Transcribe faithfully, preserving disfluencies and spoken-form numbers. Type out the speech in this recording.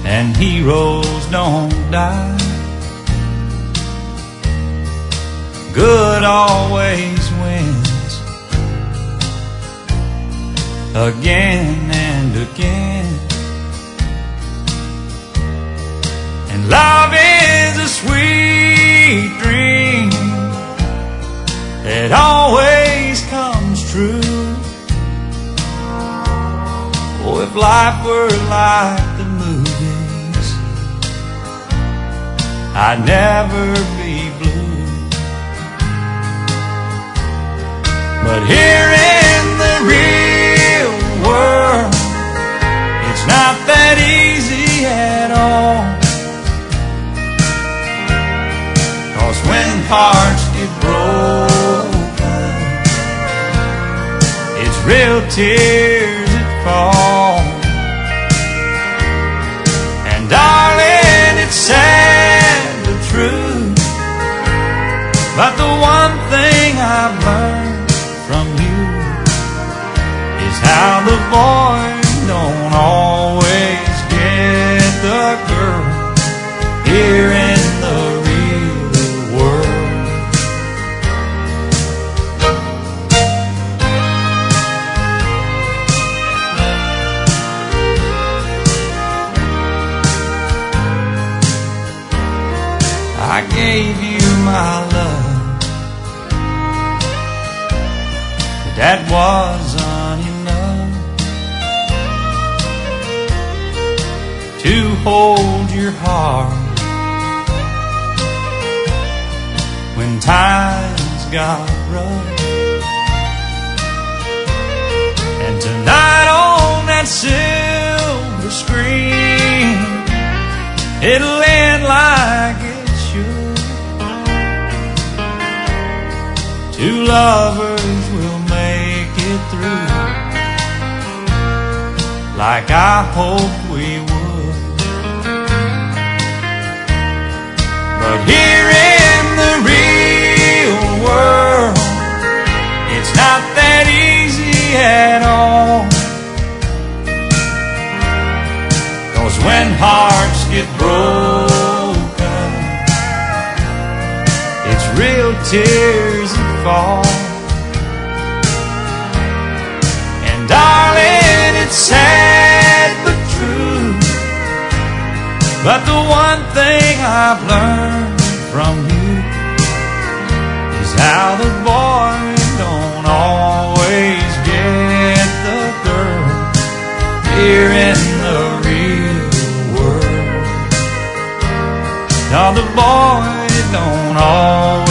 and heroes don't die. Good always wins, again and again. And love is a sweet dream that always comes true. Oh, if life were like the movies, I'd never be blue. But here in the real world, it's not that easy at all. 'Cause when hearts get broken, it's real tears that fall. And darling, it's sad but true, but the one thing I've learned from you is how the boy don't always get the girl here in the real world. I gave you my love, but that wasn't enough to hold your heart when times got rough. And tonight on that silver screen, it'll end like it should. Two lovers will make it through, like I hoped we would. But here in the real world, it's not that easy at all. 'Cause when hearts get broken, it's real tears that fall. And darling, it's sad but true, but the one thing I've learned from you is how the boy don't always get the girl here in the real world. Now the boy don't always